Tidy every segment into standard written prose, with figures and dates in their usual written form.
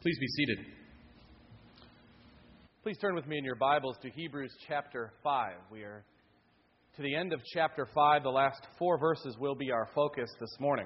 Please be seated. Please turn with me in your Bibles to Hebrews chapter 5. We are to the end of chapter 5. The last 4 verses will be our focus this morning.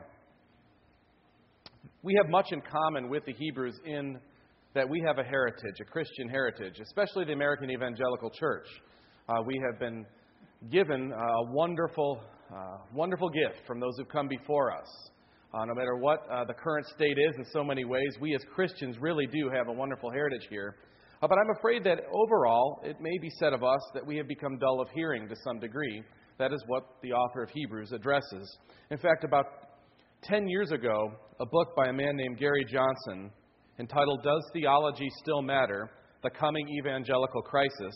We have much in common with the Hebrews in that we have a heritage, a Christian heritage, especially the American Evangelical Church. We have been given a wonderful gift from those who've come before us. No matter what the current state is in so many ways, we as Christians really do have a wonderful heritage here. But I'm afraid that overall, it may be said of us that we have become dull of hearing to some degree. That is what the author of Hebrews addresses. In fact, about 10 years ago, a book by a man named Gary Johnson entitled Does Theology Still Matter? The Coming Evangelical Crisis,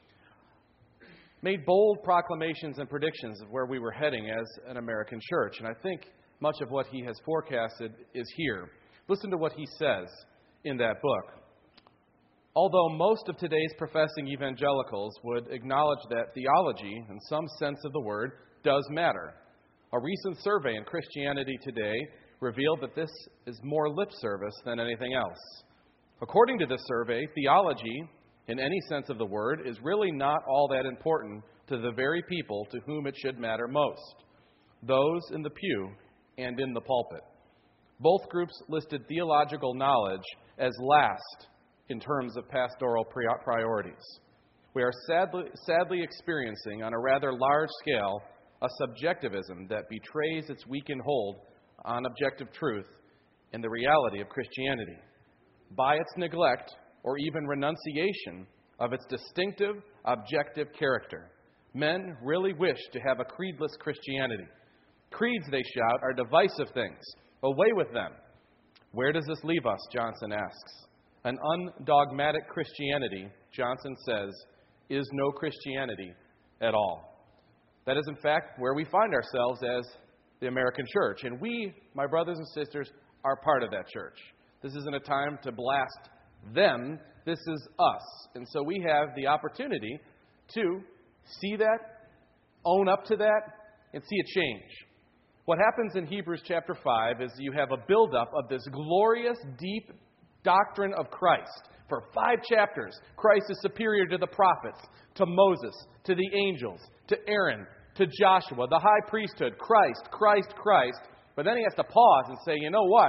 made bold proclamations and predictions of where we were heading as an American church. And I think much of what he has forecasted is here. Listen to what he says in that book. Although most of today's professing evangelicals would acknowledge that theology, in some sense of the word, does matter, a recent survey in Christianity Today revealed that this is more lip service than anything else. According to this survey, theology, in any sense of the word, is really not all that important to the very people to whom it should matter most, those in the pew and in the pulpit. Both groups listed theological knowledge as last in terms of pastoral priorities. We are sadly experiencing, on a rather large scale, a subjectivism that betrays its weakened hold on objective truth and the reality of Christianity by its neglect or even renunciation of its distinctive, objective character. Men really wish to have a creedless Christianity. Creeds, they shout, are divisive things. Away with them. Where does this leave us, Johnson asks. An undogmatic Christianity, Johnson says, is no Christianity at all. That is, in fact, where we find ourselves as the American church. And we, my brothers and sisters, are part of that church. This isn't a time to blast them. This is us. And so we have the opportunity to see that, own up to that, and see it change. What happens in Hebrews chapter 5 is you have a buildup of this glorious, deep doctrine of Christ. For 5 chapters, Christ is superior to the prophets, to Moses, to the angels, to Aaron, to Joshua, the high priesthood, Christ. But then he has to pause and say, you know what?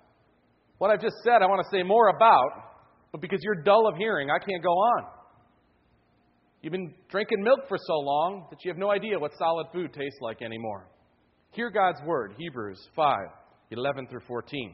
What I've just said I want to say more about, but because you're dull of hearing, I can't go on. You've been drinking milk for so long that you have no idea what solid food tastes like anymore. Hear God's word, Hebrews 5, 11 through 14.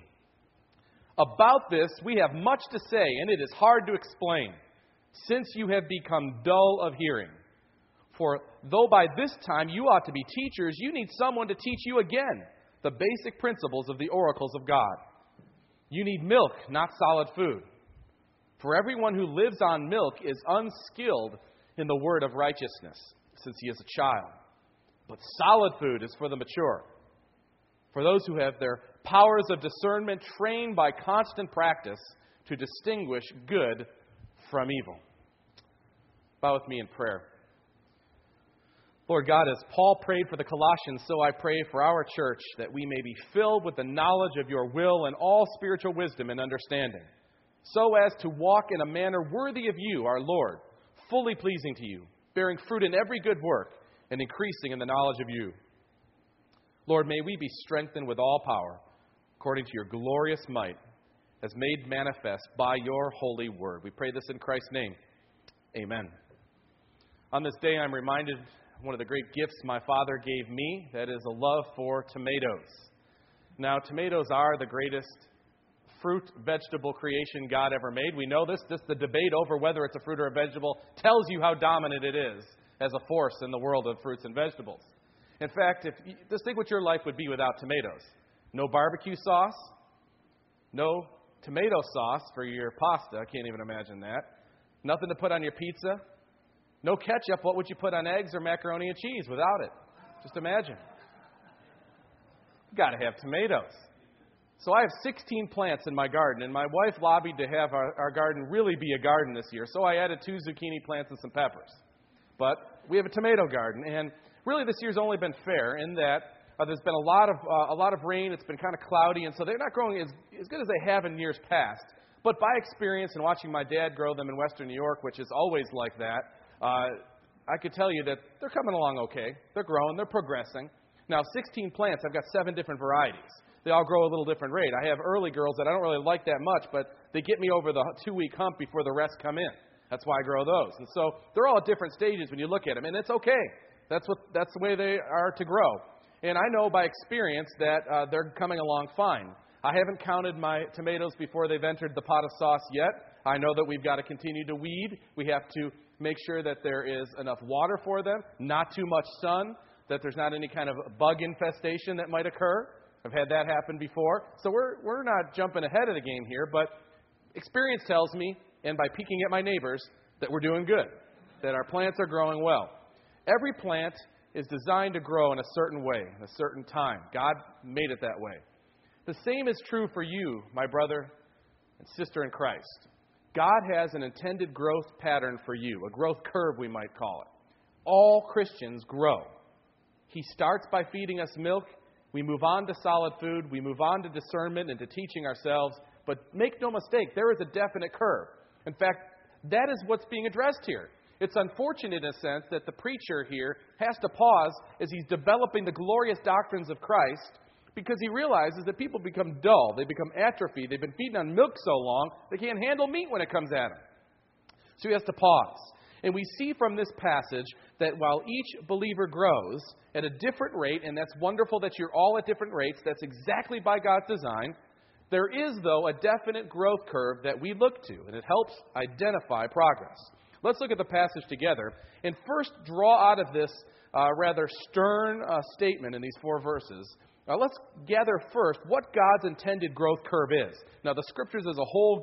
About this, we have much to say, and it is hard to explain, since you have become dull of hearing. For though by this time you ought to be teachers, you need someone to teach you again the basic principles of the oracles of God. You need milk, not solid food. For everyone who lives on milk is unskilled in the word of righteousness, since he is a child. But solid food is for the mature, for those who have their powers of discernment trained by constant practice to distinguish good from evil. Bow with me in prayer. Lord God, as Paul prayed for the Colossians, so I pray for our church that we may be filled with the knowledge of your will and all spiritual wisdom and understanding, so as to walk in a manner worthy of you, our Lord, fully pleasing to you, bearing fruit in every good work, and increasing in the knowledge of you. Lord, may we be strengthened with all power, according to your glorious might, as made manifest by your holy word. We pray this in Christ's name. Amen. On this day, I'm reminded of one of the great gifts my father gave me, that is a love for tomatoes. Now, tomatoes are the greatest fruit, vegetable creation God ever made. We know this. The debate over whether it's a fruit or a vegetable tells you how dominant it is as a force in the world of fruits and vegetables. In fact, just think what your life would be without tomatoes. No barbecue sauce, no tomato sauce for your pasta. I can't even imagine that. Nothing to put on your pizza. No ketchup. What would you put on eggs or macaroni and cheese without it? Just imagine. You've got to have tomatoes. So I have 16 plants in my garden, and my wife lobbied to have our garden really be a garden this year. So I added 2 zucchini plants and some peppers. But we have a tomato garden, and really this year's only been fair in that there's been a lot of rain. It's been kind of cloudy, and so they're not growing as good as they have in years past. But by experience and watching my dad grow them in Western New York, which is always like that, I could tell you that they're coming along okay. They're growing. They're progressing. Now, 16 plants, I've got 7 different varieties. They all grow a little different rate. I have early girls that I don't really like that much, but they get me over the 2-week hump before the rest come in. That's why I grow those. And so they're all at different stages when you look at them, and it's okay. That's the way they are to grow. And I know by experience that they're coming along fine. I haven't counted my tomatoes before they've entered the pot of sauce yet. I know that we've got to continue to weed. We have to make sure that there is enough water for them, not too much sun, that there's not any kind of bug infestation that might occur. I've had that happen before. So we're not jumping ahead of the game here, but experience tells me, and by peeking at my neighbors, that we're doing good, that our plants are growing well. Every plant is designed to grow in a certain way, in a certain time. God made it that way. The same is true for you, my brother and sister in Christ. God has an intended growth pattern for you, a growth curve we might call it. All Christians grow. He starts by feeding us milk. We move on to solid food. We move on to discernment and to teaching ourselves. But make no mistake, there is a definite curve. In fact, that is what's being addressed here. It's unfortunate in a sense that the preacher here has to pause as he's developing the glorious doctrines of Christ, because he realizes that people become dull. They become atrophied. They've been feeding on milk so long, they can't handle meat when it comes at them. So he has to pause. And we see from this passage that while each believer grows at a different rate, and that's wonderful that you're all at different rates, that's exactly by God's design, there is, though, a definite growth curve that we look to, and it helps identify progress. Let's look at the passage together and first draw out of this rather stern statement in these 4 verses. Let's gather first what God's intended growth curve is. Now, the Scriptures as a whole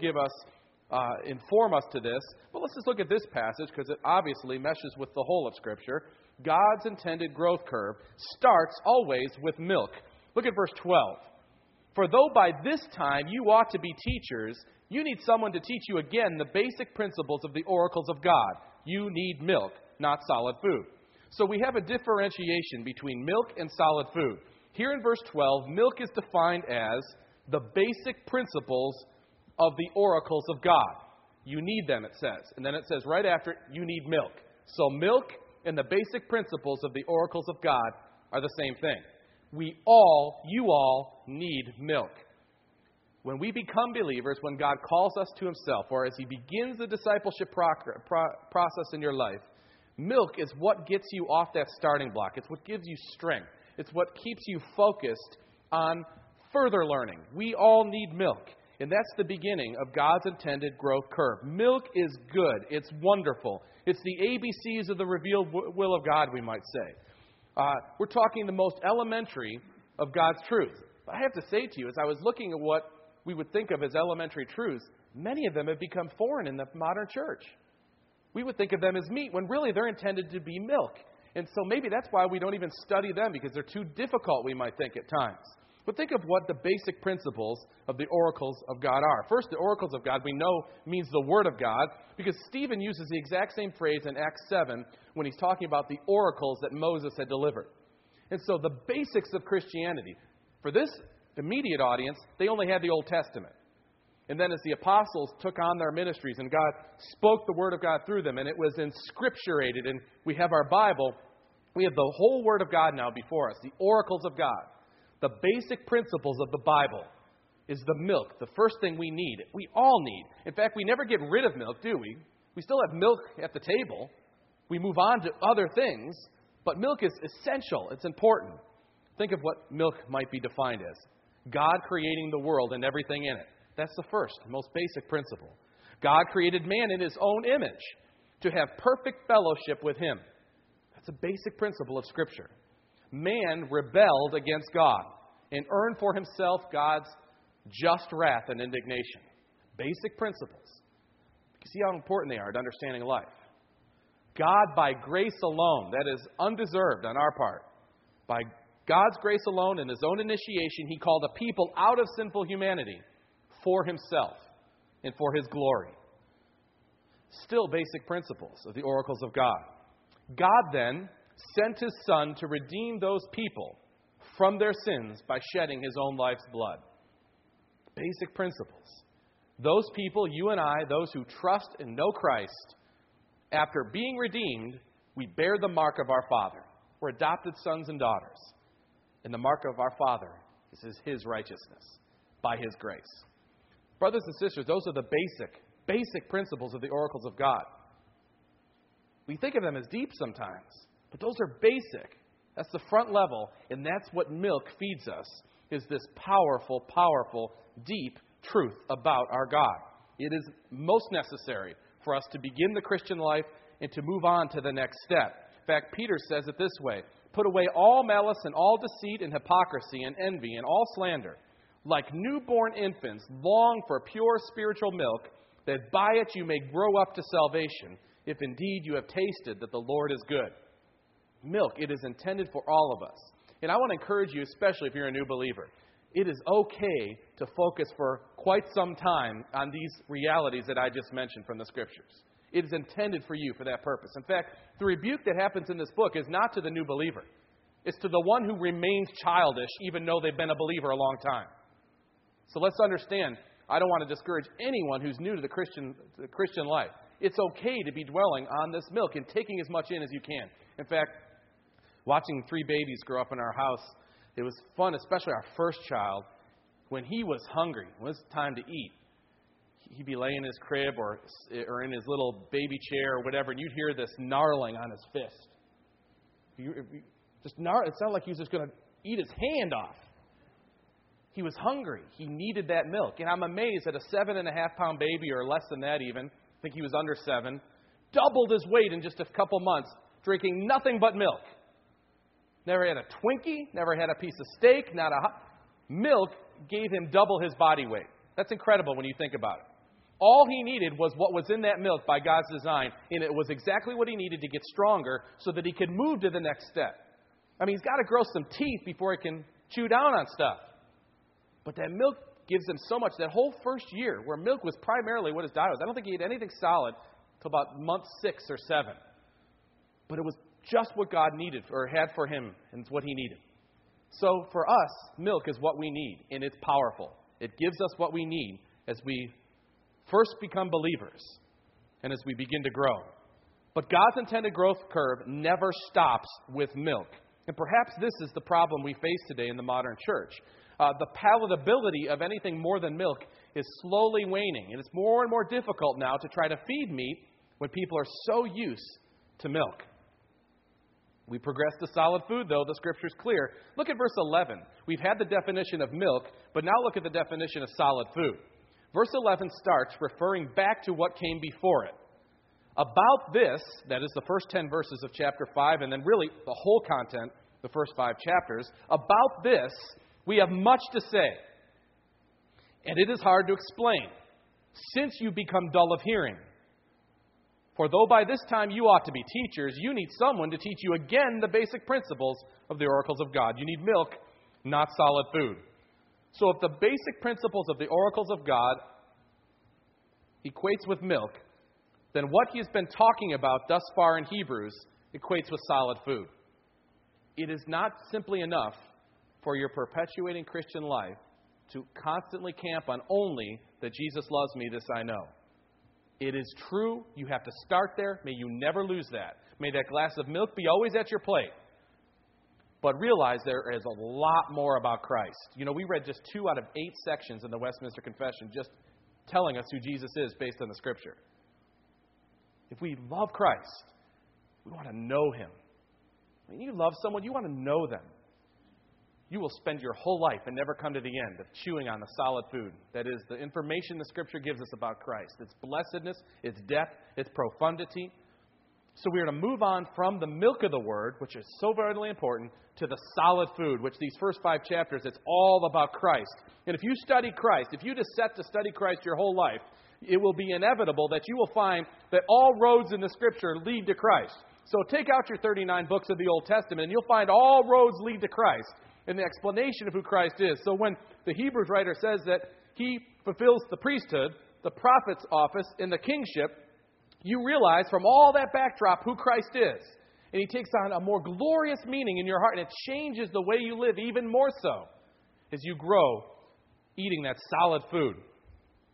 inform us to this, but let's just look at this passage because it obviously meshes with the whole of Scripture. God's intended growth curve starts always with milk. Look at verse 12. For though by this time you ought to be teachers, you need someone to teach you again the basic principles of the oracles of God. You need milk, not solid food. So we have a differentiation between milk and solid food. Here in verse 12, milk is defined as the basic principles of the oracles of God. You need them, it says. And then it says right after it, you need milk. So milk and the basic principles of the oracles of God are the same thing. You all need milk. When we become believers, when God calls us to Himself, or as He begins the discipleship process in your life, milk is what gets you off that starting block. It's what gives you strength. It's what keeps you focused on further learning. We all need milk. And that's the beginning of God's intended growth curve. Milk is good. It's wonderful. It's the ABCs of the revealed will of God, we might say. We're talking the most elementary of God's truth. But I have to say to you, as I was looking at what we would think of as elementary truths, many of them have become foreign in the modern church. We would think of them as meat when really they're intended to be milk. And so maybe that's why we don't even study them, because they're too difficult, we might think at times. But think of what the basic principles of the oracles of God are. First, the oracles of God we know means the Word of God, because Stephen uses the exact same phrase in Acts 7 when he's talking about the oracles that Moses had delivered. And so the basics of Christianity, for this immediate audience, they only had the Old Testament. And then as the apostles took on their ministries and God spoke the Word of God through them, and it was inscripturated, and we have our Bible, we have the whole Word of God now before us, the oracles of God. The basic principles of the Bible is the milk, the first thing we need. We all need. In fact, we never get rid of milk, do we? We still have milk at the table. We move on to other things, but milk is essential. It's important. Think of what milk might be defined as. God creating the world and everything in it. That's the first, most basic principle. God created man in His own image to have perfect fellowship with Him. That's a basic principle of Scripture. Man rebelled against God and earned for himself God's just wrath and indignation. Basic principles. You see how important they are to understanding life. God, by grace alone, that is undeserved on our part, by God's grace alone and His own initiation, He called a people out of sinful humanity for Himself and for His glory. Still basic principles of the oracles of God. God then sent His Son to redeem those people from their sins by shedding His own life's blood. Basic principles. Those people, you and I, those who trust and know Christ, after being redeemed, we bear the mark of our Father. We're adopted sons and daughters. And the mark of our Father is His righteousness by His grace. Brothers and sisters, those are the basic principles of the oracles of God. We think of them as deep sometimes, but those are basic. That's the front level, and that's what milk feeds us, is this powerful, powerful, deep truth about our God. It is most necessary for us to begin the Christian life and to move on to the next step. In fact, Peter says it this way, "Put away all malice and all deceit and hypocrisy and envy and all slander. Like newborn infants, long for pure spiritual milk, that by it you may grow up to salvation, if indeed you have tasted that the Lord is good." Milk, it is intended for all of us. And I want to encourage you, especially if you're a new believer, it is okay to focus for quite some time on these realities that I just mentioned from the Scriptures. It is intended for you for that purpose. In fact, the rebuke that happens in this book is not to the new believer. It's to the one who remains childish, even though they've been a believer a long time. So let's understand, I don't want to discourage anyone who's new to the Christian life. It's okay to be dwelling on this milk and taking as much in as you can. In fact, watching 3 babies grow up in our house, it was fun, especially our first child. When he was hungry, when it was time to eat, he'd be laying in his crib or in his little baby chair or whatever, and you'd hear this gnarling on his fist. It sounded like he was just going to eat his hand off. He was hungry. He needed that milk. And I'm amazed that a 7.5-pound baby, or less than that even, I think he was under 7, doubled his weight in just a couple months, drinking nothing but milk. Never had a Twinkie, never had a piece of steak, milk gave him double his body weight. That's incredible when you think about it. All he needed was what was in that milk by God's design, and it was exactly what he needed to get stronger so that he could move to the next step. I mean, he's got to grow some teeth before he can chew down on stuff. But that milk gives him so much. That whole first year, where milk was primarily what his diet was, I don't think he ate anything solid until about month 6 or 7. But it was just what God needed or had for him, and it's what he needed. So for us, milk is what we need, and it's powerful. It gives us what we need as we first become believers and as we begin to grow. But God's intended growth curve never stops with milk. And perhaps this is the problem we face today in the modern church. The palatability of anything more than milk is slowly waning, and it's more and more difficult now to try to feed meat when people are so used to milk. We progress to solid food, though. The Scripture's clear. Look at verse 11. We've had the definition of milk, but now look at the definition of solid food. Verse 11 starts referring back to what came before it. About this, that is the first 10 verses of chapter 5, and then really the whole content, the first 5 chapters, about this we have much to say. And it is hard to explain, since you become dull of hearing. For though by this time you ought to be teachers, you need someone to teach you again the basic principles of the oracles of God. You need milk, not solid food. So if the basic principles of the oracles of God equates with milk, then what he's been talking about thus far in Hebrews equates with solid food. It is not simply enough for your perpetuating Christian life to constantly camp on only that Jesus loves me, this I know. It is true. You have to start there. May you never lose that. May that glass of milk be always at your plate. But realize there is a lot more about Christ. You know, we read just 2 out of 8 sections in the Westminster Confession just telling us who Jesus is based on the Scripture. If we love Christ, we want to know Him. When you love someone, you want to know them. You will spend your whole life and never come to the end of chewing on the solid food. That is the information the Scripture gives us about Christ. Its blessedness, its depth, its profundity. So we are to move on from the milk of the Word, which is so vitally important, to the solid food, which these first 5 chapters, it's all about Christ. And if you study Christ, if you just set to study Christ your whole life, it will be inevitable that you will find that all roads in the Scripture lead to Christ. So take out your 39 books of the Old Testament, and you'll find all roads lead to Christ and the explanation of who Christ is. So when the Hebrews writer says that He fulfills the priesthood, the prophet's office, and the kingship, you realize from all that backdrop who Christ is. And He takes on a more glorious meaning in your heart, and it changes the way you live even more so as you grow eating that solid food.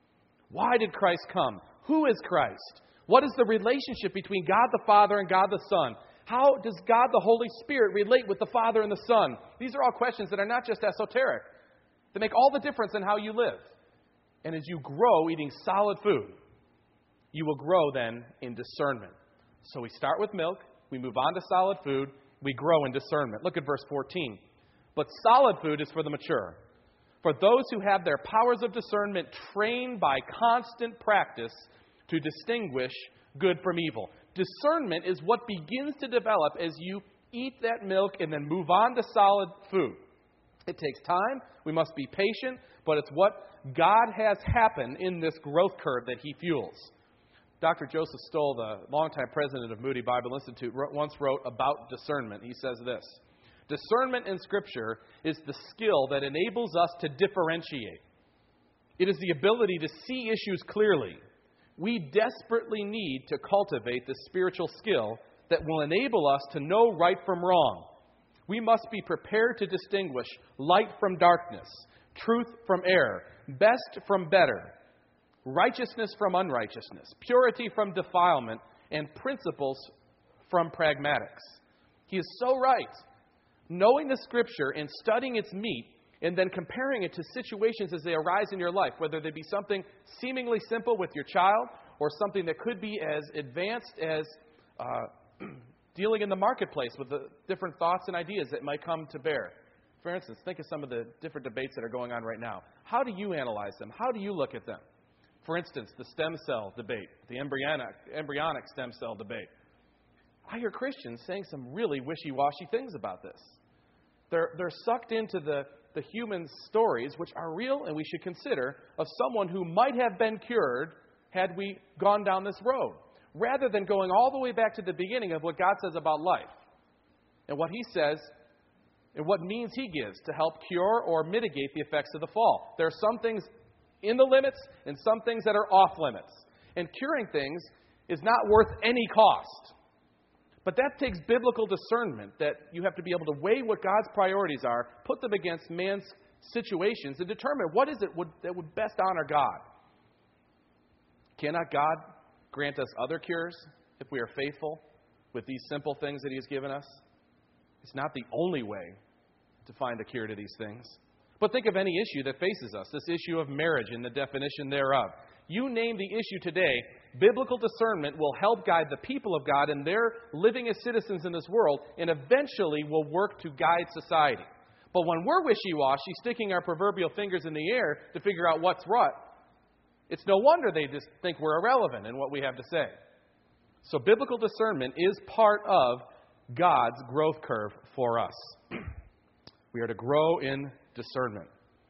Why did Christ come? Who is Christ? What is the relationship between God the Father and God the Son? How does God the Holy Spirit relate with the Father and the Son? These are all questions that are not just esoteric. They make all the difference in how you live. And as you grow eating solid food, you will grow then in discernment. So we start with milk, we move on to solid food, we grow in discernment. Look at verse 14. But solid food is for the mature, for those who have their powers of discernment trained by constant practice to distinguish good from evil. Discernment is what begins to develop as you eat that milk and then move on to solid food. It takes time. We must be patient, but it's what God has happened in this growth curve that He fuels. Dr. Joseph Stoll, the longtime president of Moody Bible Institute, once wrote about discernment. He says this: discernment in Scripture is the skill that enables us to differentiate. It is the ability to see issues clearly. We desperately need to cultivate this spiritual skill that will enable us to know right from wrong. We must be prepared to distinguish light from darkness, truth from error, best from better, righteousness from unrighteousness, purity from defilement, and principles from pragmatics. He is so right. Knowing the Scripture and studying its meat and then comparing it to situations as they arise in your life, whether they be something seemingly simple with your child or something that could be as advanced as dealing in the marketplace with the different thoughts and ideas that might come to bear. For instance, think of some of the different debates that are going on right now. How do you analyze them? How do you look at them? For instance, the stem cell debate, the embryonic stem cell debate. I hear Christians saying some really wishy-washy things about this. They're sucked into the human stories, which are real and we should consider, of someone who might have been cured had we gone down this road, rather than going all the way back to the beginning of what God says about life and what He says and what means He gives to help cure or mitigate the effects of the fall. There are some things in the limits and some things that are off limits. And curing things is not worth any cost. But that takes biblical discernment, that you have to be able to weigh what God's priorities are, put them against man's situations, and determine what is it that would best honor God. Cannot God grant us other cures if we are faithful with these simple things that He has given us? It's not the only way to find a cure to these things. But think of any issue that faces us, this issue of marriage and the definition thereof. You name the issue today, biblical discernment will help guide the people of God in their living as citizens in this world, and eventually will work to guide society. But when we're wishy-washy, sticking our proverbial fingers in the air to figure out what's what, it's no wonder they just think we're irrelevant in what we have to say. So biblical discernment is part of God's growth curve for us. We are to grow in discernment.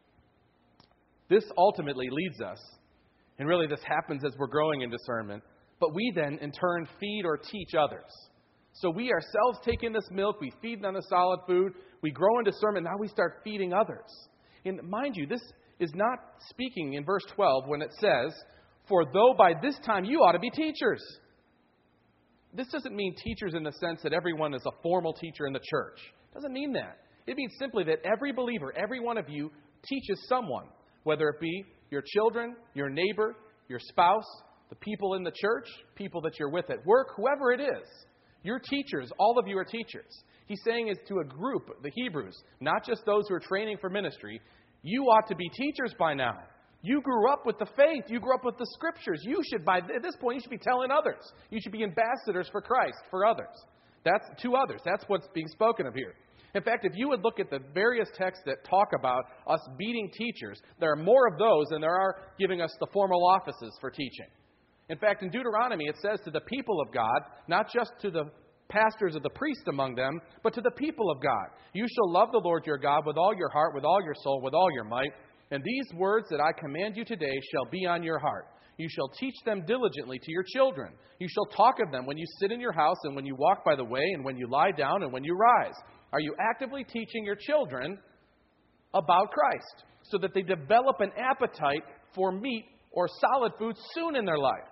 This ultimately leads us, and really this happens as we're growing in discernment, but we then in turn feed or teach others. So we ourselves take in this milk, we feed them the solid food, we grow in discernment, now we start feeding others. And mind you, this is not speaking in verse 12 when it says, "For though by this time you ought to be teachers." This doesn't mean teachers in the sense that everyone is a formal teacher in the church. It doesn't mean that. It means simply that every believer, every one of you, teaches someone, whether it be your children, your neighbor, your spouse, the people in the church, people that you're with at work, whoever it is. You're teachers. All of you are teachers. He's saying is to a group, the Hebrews, not just those who are training for ministry, you ought to be teachers by now. You grew up with the faith. You grew up with the Scriptures. You should, at this point, you should be telling others. You should be ambassadors for Christ, for others. That's to others. That's what's being spoken of here. In fact, if you would look at the various texts that talk about us being teachers, there are more of those than there are giving us the formal offices for teaching. In fact, in Deuteronomy, it says to the people of God, not just to the pastors or the priests among them, but to the people of God. You shall love the Lord your God with all your heart, with all your soul, with all your might. And these words that I command you today shall be on your heart. You shall teach them diligently to your children. You shall talk of them when you sit in your house and when you walk by the way and when you lie down and when you rise. Are you actively teaching your children about Christ so that they develop an appetite for meat or solid food soon in their life?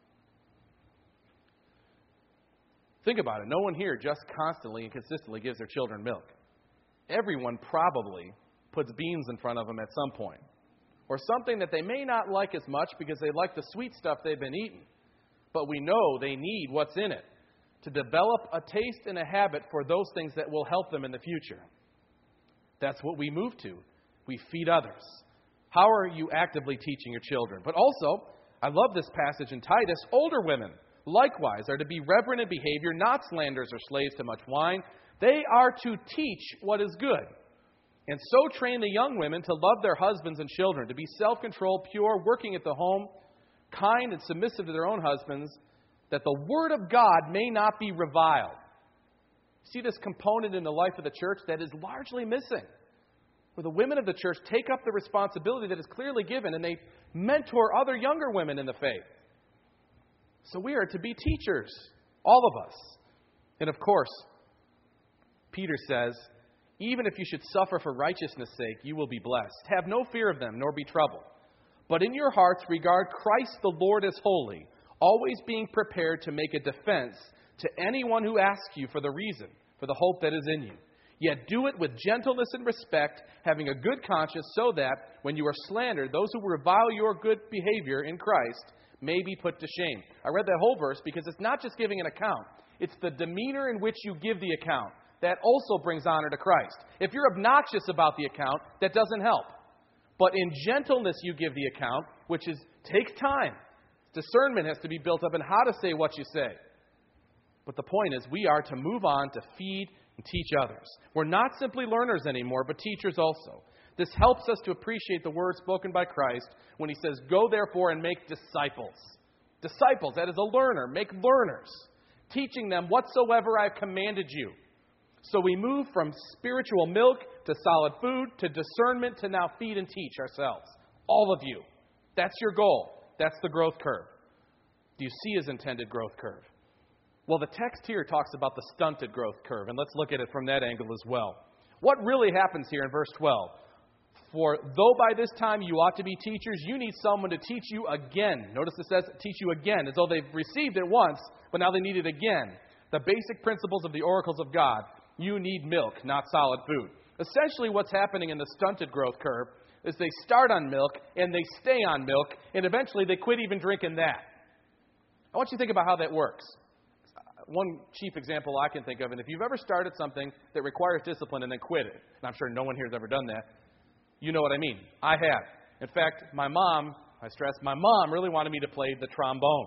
Think about it. No one here just constantly and consistently gives their children milk. Everyone probably puts beans in front of them at some point, or something that they may not like as much because they like the sweet stuff they've been eating. But we know they need what's in it to develop a taste and a habit for those things that will help them in the future. That's what we move to. We feed others. How are you actively teaching your children? But also, I love this passage in Titus, older women, likewise, are to be reverent in behavior, not slanderers or slaves to much wine. They are to teach what is good. And so train the young women to love their husbands and children, to be self-controlled, pure, working at the home, kind and submissive to their own husbands, that the word of God may not be reviled. See this component in the life of the church that is largely missing, where the women of the church take up the responsibility that is clearly given, and they mentor other younger women in the faith. So we are to be teachers, all of us. And of course, Peter says, even if you should suffer for righteousness' sake, you will be blessed. Have no fear of them, nor be troubled. But in your hearts regard Christ the Lord as holy, always being prepared to make a defense to anyone who asks you for the reason, for the hope that is in you. Yet do it with gentleness and respect, having a good conscience, so that when you are slandered, those who revile your good behavior in Christ may be put to shame. I read that whole verse because it's not just giving an account. It's the demeanor in which you give the account. That also brings honor to Christ. If you're obnoxious about the account, that doesn't help. But in gentleness you give the account, which takes time. Discernment has to be built up in how to say what you say. But the point is, we are to move on to feed and teach others. We're not simply learners anymore, but teachers also. This helps us to appreciate the word spoken by Christ when he says, go therefore and make disciples. Disciples, that is a learner. Make learners, teaching them whatsoever I've commanded you. So we move from spiritual milk to solid food to discernment to now feed and teach ourselves. All of you. That's your goal. That's the growth curve. Do you see his intended growth curve? Well, the text here talks about the stunted growth curve, and let's look at it from that angle as well. What really happens here in verse 12? For though by this time you ought to be teachers, you need someone to teach you again. Notice it says teach you again, as though they've received it once, but now they need it again. The basic principles of the oracles of God. You need milk, not solid food. Essentially what's happening in the stunted growth curve is they start on milk and they stay on milk, and eventually they quit even drinking that. I want you to think about how that works. One cheap example I can think of, and if you've ever started something that requires discipline and then quit it, and I'm sure no one here has ever done that, you know what I mean. I have. In fact, my mom really wanted me to play the trombone.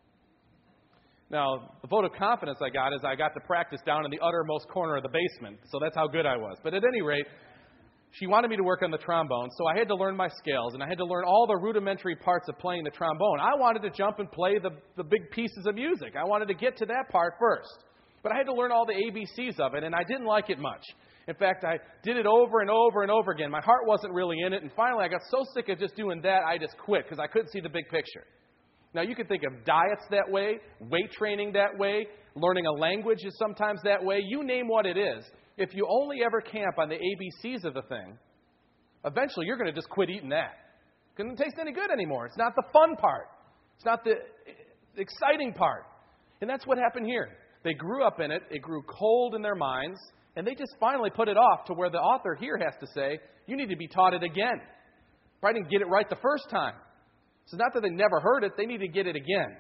Now, the vote of confidence I got is I got to practice down in the uttermost corner of the basement, so that's how good I was. But at any rate, she wanted me to work on the trombone, so I had to learn my scales, and I had to learn all the rudimentary parts of playing the trombone. I wanted to jump and play the big pieces of music. I wanted to get to that part first. But I had to learn all the ABCs of it, and I didn't like it much. In fact, I did it over and over and over again. My heart wasn't really in it, and finally I got so sick of just doing that, I just quit because I couldn't see the big picture. Now, you can think of diets that way, weight training that way, learning a language is sometimes that way. You name what it is. If you only ever camp on the ABCs of the thing, eventually you're going to just quit eating that. It doesn't taste any good anymore. It's not the fun part. It's not the exciting part. And that's what happened here. They grew up in it. It grew cold in their minds. And they just finally put it off to where the author here has to say, you need to be taught it again. Probably didn't get it right the first time. So it's not that they never heard it. They need to get it again.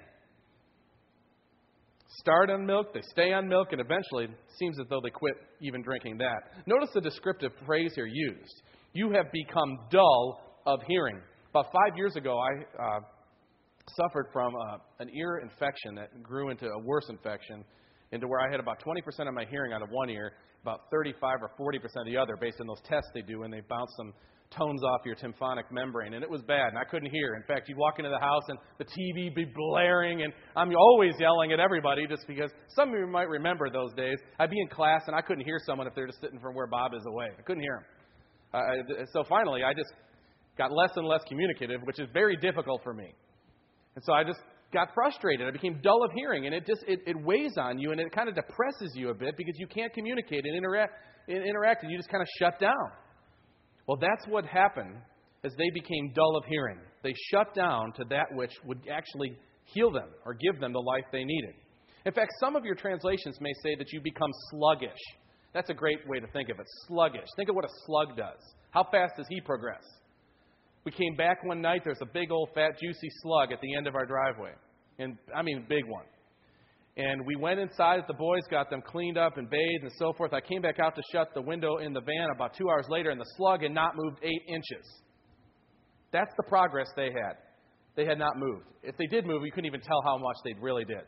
Start on milk, they stay on milk, and eventually it seems as though they quit even drinking that. Notice the descriptive phrase here used. You have become dull of hearing. About 5 years ago, I suffered from an ear infection that grew into a worse infection, into where I had about 20% of my hearing out of one ear, about 35 or 40% of the other, based on those tests they do when they bounce some tones off your tympanic membrane, and it was bad, and I couldn't hear. In fact, you'd walk into the house, and the TV be blaring, and I'm always yelling at everybody just because some of you might remember those days. I'd be in class, and I couldn't hear someone if they're just sitting from where Bob is away. I couldn't hear him. So finally, I just got less and less communicative, which is very difficult for me. And so I just got frustrated. I became dull of hearing, and it weighs on you, and it kind of depresses you a bit because you can't communicate and interact, and you just kind of shut down. Well, that's what happened as they became dull of hearing. They shut down to that which would actually heal them or give them the life they needed. In fact, some of your translations may say that you become sluggish. That's a great way to think of it, sluggish. Think of what a slug does. How fast does he progress? We came back one night, there's a big old fat juicy slug at the end of our driveway. And I mean, big one. And we went inside, the boys got them cleaned up and bathed and so forth. I came back out to shut the window in the van about 2 hours later, and the slug had not moved 8 inches. That's the progress they had. They had not moved. If they did move, you couldn't even tell how much they really did.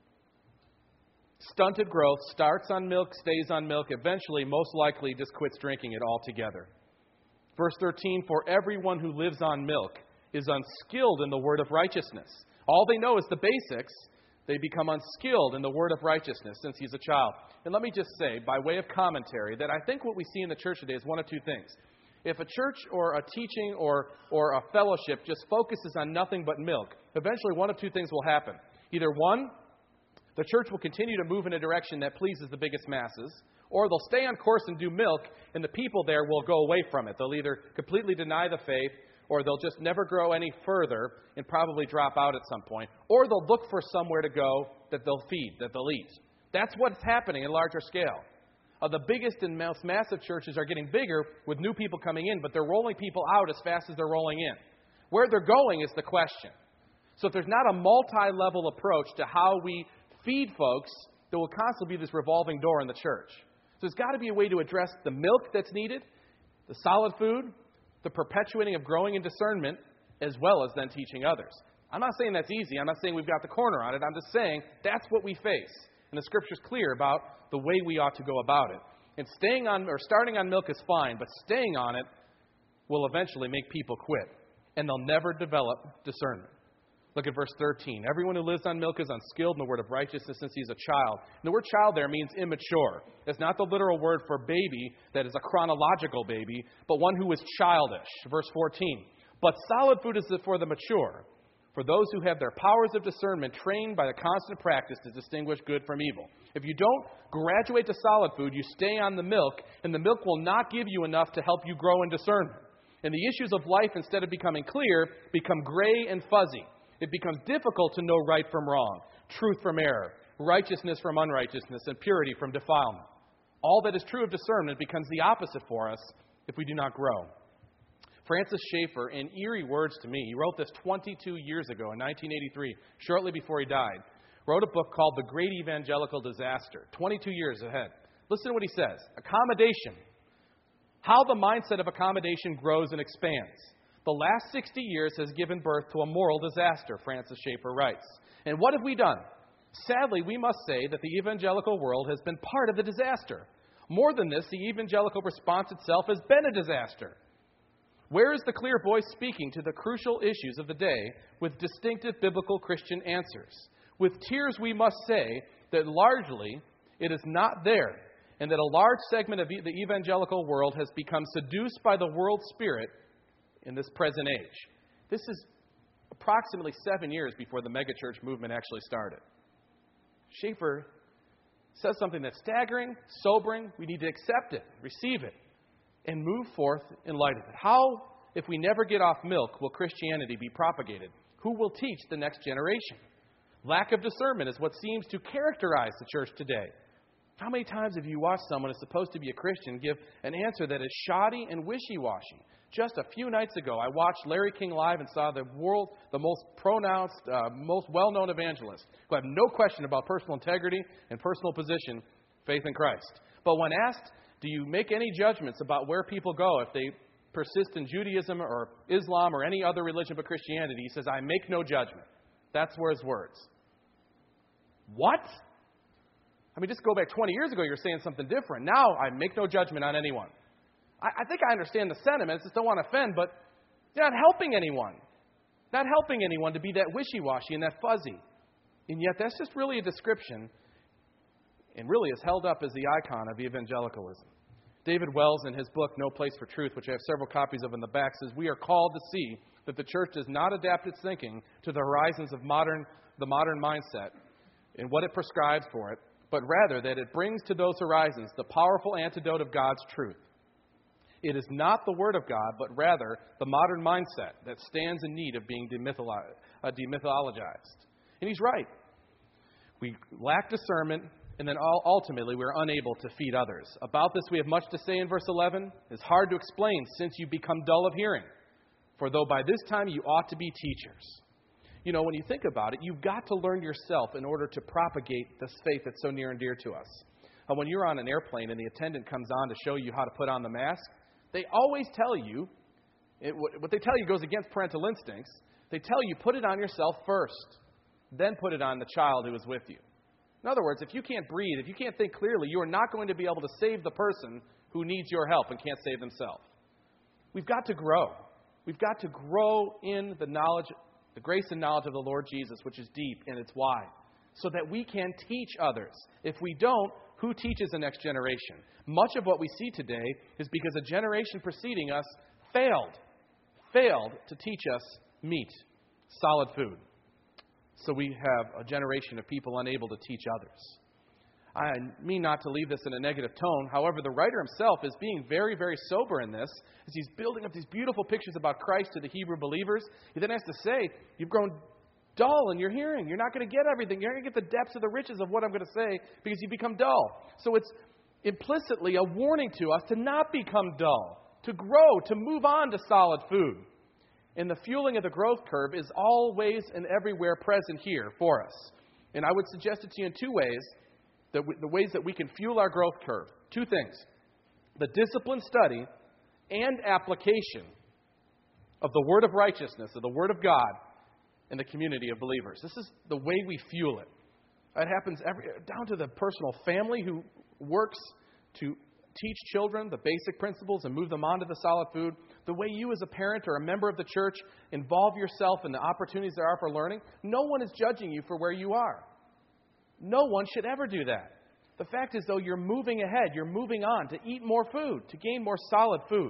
Stunted growth, starts on milk, stays on milk, eventually, most likely, just quits drinking it altogether. Verse 13, for everyone who lives on milk is unskilled in the word of righteousness. All they know is the basics. They become unskilled in the word of righteousness since he's a child. And let me just say, by way of commentary, that I think what we see in the church today is one of two things. If a church or a teaching or a fellowship just focuses on nothing but milk, eventually one of two things will happen. Either one, the church will continue to move in a direction that pleases the biggest masses, or they'll stay on course and do milk, and the people there will go away from it. They'll either completely deny the faith, or they'll just never grow any further and probably drop out at some point, or they'll look for somewhere to go that they'll feed, that they'll eat. That's what's happening in larger scale. The biggest and most massive churches are getting bigger with new people coming in, but they're rolling people out as fast as they're rolling in. Where they're going is the question. So if there's not a multi-level approach to how we feed folks, there will constantly be this revolving door in the church. So there's got to be a way to address the milk that's needed, the solid food, the perpetuating of growing in discernment, as well as then teaching others. I'm not saying that's easy. I'm not saying we've got the corner on it. I'm just saying that's what we face. And the Scripture's clear about the way we ought to go about it. And starting on milk is fine, but staying on it will eventually make people quit. And they'll never develop discernment. Look at verse 13. Everyone who lives on milk is unskilled in the word of righteousness since he's a child. And the word child there means immature. It's not the literal word for baby that is a chronological baby, but one who is childish. Verse 14. But solid food is for the mature, for those who have their powers of discernment trained by the constant practice to distinguish good from evil. If you don't graduate to solid food, you stay on the milk, and the milk will not give you enough to help you grow in discernment. And the issues of life, instead of becoming clear, become gray and fuzzy. It becomes difficult to know right from wrong, truth from error, righteousness from unrighteousness, and purity from defilement. All that is true of discernment becomes the opposite for us if we do not grow. Francis Schaeffer, in eerie words to me, he wrote this 22 years ago in 1983, shortly before he died, wrote a book called The Great Evangelical Disaster, 22 years ahead. Listen to what he says. Accommodation. How the mindset of accommodation grows and expands. The last 60 years has given birth to a moral disaster, Francis Schaeffer writes. And what have we done? Sadly, we must say that the evangelical world has been part of the disaster. More than this, the evangelical response itself has been a disaster. Where is the clear voice speaking to the crucial issues of the day with distinctive biblical Christian answers? With tears, we must say that largely it is not there, and that a large segment of the evangelical world has become seduced by the world spirit in this present age. This is approximately 7 years before the megachurch movement actually started. Schaeffer says something that's staggering, sobering. We need to accept it, receive it, and move forth in light of it. How, if we never get off milk, will Christianity be propagated? Who will teach the next generation? Lack of discernment is what seems to characterize the church today. How many times have you watched someone who's supposed to be a Christian give an answer that is shoddy and wishy-washy? Just a few nights ago, I watched Larry King live and saw the most pronounced, most well-known evangelist who had no question about personal integrity and personal position, faith in Christ. But when asked, do you make any judgments about where people go if they persist in Judaism or Islam or any other religion but Christianity, he says, I make no judgment. That's where his words. What? I mean, just go back 20 years ago, you were saying something different. Now, I make no judgment on anyone. I think I understand the sentiments, just don't want to offend, but you're not helping anyone. Not helping anyone to be that wishy-washy and that fuzzy. And yet, that's just really a description and really is held up as the icon of evangelicalism. David Wells, in his book, No Place for Truth, which I have several copies of in the back, says, we are called to see that the church does not adapt its thinking to the horizons of the modern mindset and what it prescribes for it, but rather that it brings to those horizons the powerful antidote of God's truth. It is not the Word of God, but rather the modern mindset that stands in need of being demythologized. And he's right. We lack discernment, and then ultimately we're unable to feed others. About this we have much to say in verse 11. It's hard to explain since you become dull of hearing. For though by this time you ought to be teachers. You know, when you think about it, you've got to learn yourself in order to propagate this faith that's so near and dear to us. When you're on an airplane and the attendant comes on to show you how to put on the mask, they always tell you, what they tell you goes against parental instincts. They tell you, put it on yourself first, then put it on the child who is with you. In other words, if you can't breathe, if you can't think clearly, you are not going to be able to save the person who needs your help and can't save themselves. We've got to grow. We've got to grow in the knowledge, the grace and knowledge of the Lord Jesus, which is deep and it's wide, so that we can teach others. If we don't, who teaches the next generation? Much of what we see today is because a generation preceding us failed to teach us meat, solid food. So we have a generation of people unable to teach others. I mean not to leave this in a negative tone. However, the writer himself is being very, very sober in this as he's building up these beautiful pictures about Christ to the Hebrew believers. He then has to say, you've grown dull in your hearing. You're not going to get everything. You're not going to get the depths of the riches of what I'm going to say because you become dull. So it's implicitly a warning to us to not become dull, to grow, to move on to solid food. And the fueling of the growth curve is always and everywhere present here for us. And I would suggest it to you in two ways, the ways that we can fuel our growth curve. Two things: the disciplined study and application of the Word of righteousness, of the Word of God, in the community of believers. This is the way we fuel it. It happens down to the personal family who works to teach children the basic principles and move them on to the solid food. The way you as a parent or a member of the church involve yourself in the opportunities there are for learning. No one is judging you for where you are. No one should ever do that. The fact is, though, you're moving ahead. You're moving on to eat more food, to gain more solid food.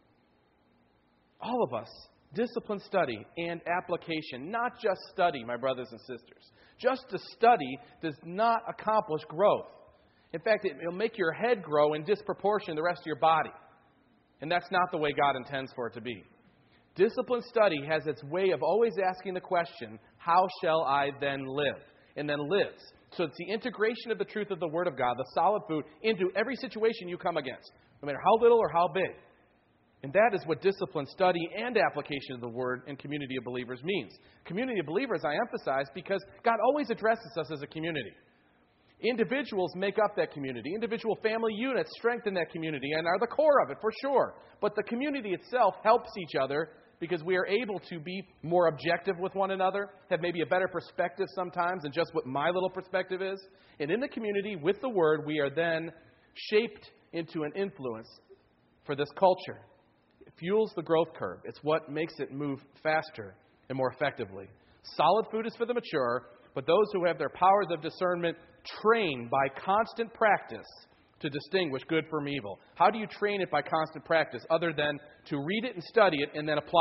All of us, discipline, study, and application. Not just study, my brothers and sisters. Just to study does not accomplish growth. In fact, it'll make your head grow in disproportion to the rest of your body. And that's not the way God intends for it to be. Disciplined study has its way of always asking the question, how shall I then live? And then lives. So it's the integration of the truth of the Word of God, the solid food, into every situation you come against, no matter how little or how big. And that is what disciplined study and application of the Word in community of believers means. Community of believers, I emphasize, because God always addresses us as a community. Individuals make up that community. Individual family units strengthen that community and are the core of it, for sure. But the community itself helps each other because we are able to be more objective with one another, have maybe a better perspective sometimes than just what my little perspective is. And in the community, with the Word, we are then shaped into an influence for this culture. It fuels the growth curve. It's what makes it move faster and more effectively. Solid food is for the mature, but those who have their powers of discernment trained by constant practice to distinguish good from evil. How do you train it by constant practice other than to read it and study it and then apply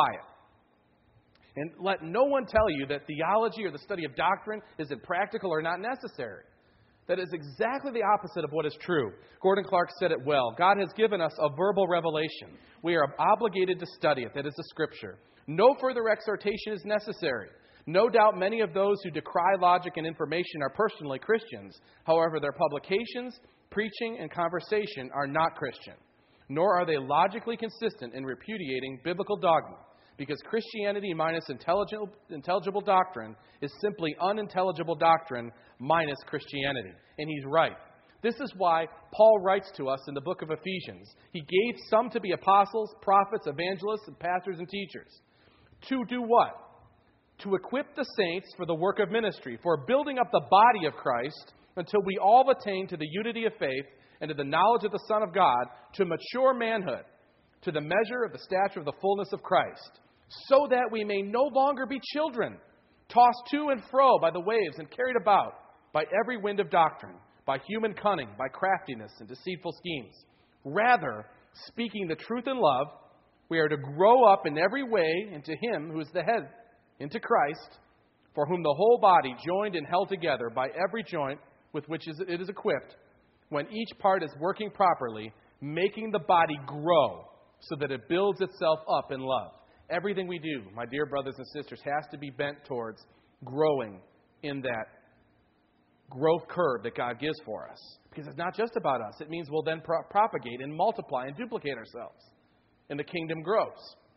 it? And let no one tell you that theology or the study of doctrine is impractical or not necessary. That is exactly the opposite of what is true. Gordon Clark said it well. God has given us a verbal revelation. We are obligated to study it. That is the Scripture. No further exhortation is necessary. No doubt many of those who decry logic and information are personally Christians. However, their publications, preaching, and conversation are not Christian. Nor are they logically consistent in repudiating biblical dogma, because Christianity minus intelligible doctrine is simply unintelligible doctrine minus Christianity. And he's right. This is why Paul writes to us in the book of Ephesians. He gave some to be apostles, prophets, evangelists, and pastors and teachers. To do what? To equip the saints for the work of ministry, for building up the body of Christ until we all attain to the unity of faith and to the knowledge of the Son of God, to mature manhood, to the measure of the stature of the fullness of Christ, so that we may no longer be children, tossed to and fro by the waves and carried about by every wind of doctrine, by human cunning, by craftiness and deceitful schemes. Rather, speaking the truth in love, we are to grow up in every way into Him who is the head, into Christ, for whom the whole body, joined and held together by every joint with which it is equipped, when each part is working properly, making the body grow so that it builds itself up in love. Everything we do, my dear brothers and sisters, has to be bent towards growing in that growth curve that God gives for us. Because it's not just about us. It means we'll then propagate and multiply and duplicate ourselves. And the kingdom grows.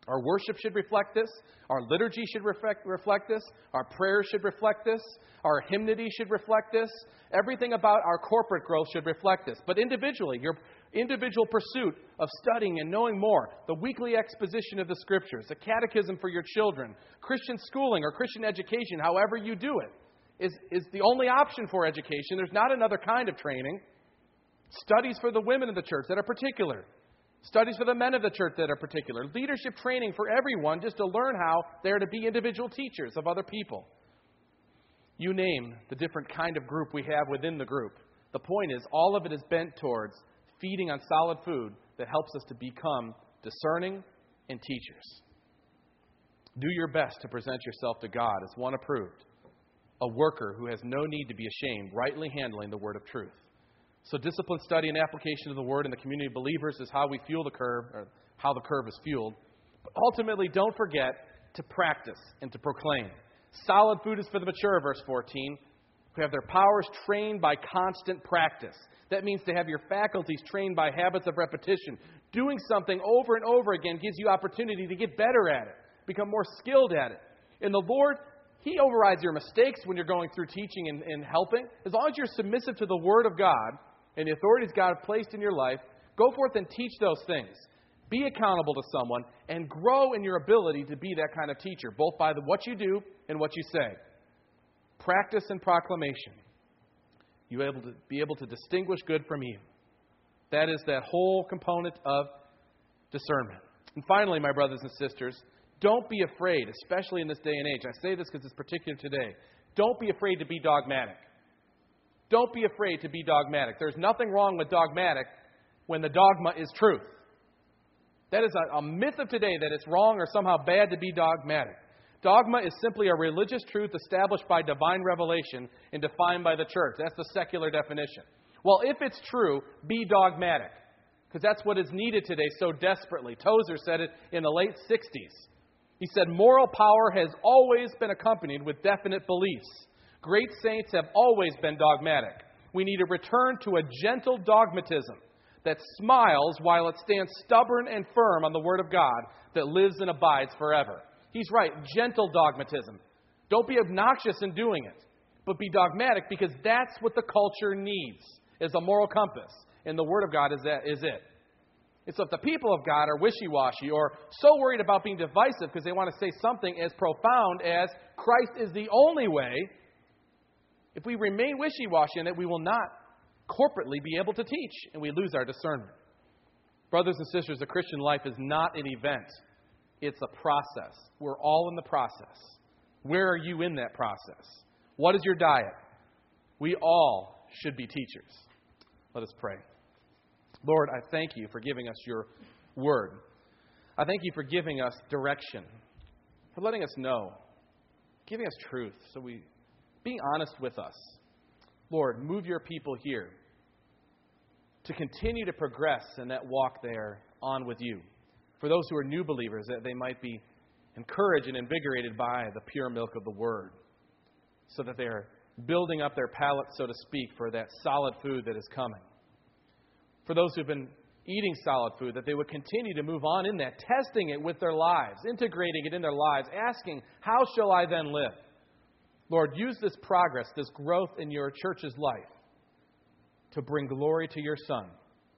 Our worship should reflect this. Our liturgy should reflect this. Our prayers should reflect this. Our hymnody should reflect this. Everything about our corporate growth should reflect this. But individually, your individual pursuit of studying and knowing more, the weekly exposition of the Scriptures, the catechism for your children, Christian schooling or Christian education, however you do it, is the only option for education. There's not another kind of training. Studies for the women of the church that are particular. Studies for the men of the church that are particular. Leadership training for everyone just to learn how they are to be individual teachers of other people. You name the different kind of group we have within the group. The point is, all of it is bent towards feeding on solid food that helps us to become discerning and teachers. Do your best to present yourself to God as one approved, a worker who has no need to be ashamed, rightly handling the word of truth. So disciplined study and application of the Word in the community of believers is how we fuel the curve, or how the curve is fueled. But ultimately, don't forget to practice and to proclaim. Solid food is for the mature, verse 14, who have their powers trained by constant practice. That means to have your faculties trained by habits of repetition. Doing something over and over again gives you opportunity to get better at it, become more skilled at it. And the Lord, He overrides your mistakes when you're going through teaching and helping. As long as you're submissive to the Word of God, and the authorities God has placed in your life, go forth and teach those things. Be accountable to someone and grow in your ability to be that kind of teacher, both by what you do and what you say. Practice and proclamation. You will be able to distinguish good from evil. That is that whole component of discernment. And finally, my brothers and sisters, don't be afraid, especially in this day and age. I say this because it's particular today. Don't be afraid to be dogmatic. Don't be afraid to be dogmatic. There's nothing wrong with dogmatic when the dogma is truth. That is a myth of today that it's wrong or somehow bad to be dogmatic. Dogma is simply a religious truth established by divine revelation and defined by the church. That's the secular definition. Well, if it's true, be dogmatic, because that's what is needed today so desperately. Tozer said it in the late 60s. He said, moral power has always been accompanied with definite beliefs. Great saints have always been dogmatic. We need a return to a gentle dogmatism that smiles while it stands stubborn and firm on the Word of God that lives and abides forever. He's right, gentle dogmatism. Don't be obnoxious in doing it, but be dogmatic, because that's what the culture needs, is a moral compass. And the Word of God is it. And so if the people of God are wishy-washy or so worried about being divisive because they want to say something as profound as Christ is the only way, if we remain wishy-washy in it, we will not corporately be able to teach, and we lose our discernment. Brothers and sisters, the Christian life is not an event. It's a process. We're all in the process. Where are you in that process? What is your diet? We all should be teachers. Let us pray. Lord, I thank you for giving us your word. I thank you for giving us direction, for letting us know, giving us truth, so being honest with us. Lord, move your people here to continue to progress in that walk there on with you. For those who are new believers, that they might be encouraged and invigorated by the pure milk of the Word, so that they are building up their palate, so to speak, for that solid food that is coming. For those who have been eating solid food, that they would continue to move on in that, testing it with their lives, integrating it in their lives, asking, how shall I then live? Lord, use this progress, this growth in your church's life to bring glory to your Son.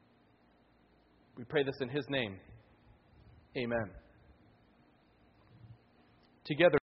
We pray this in His name. Amen. Together.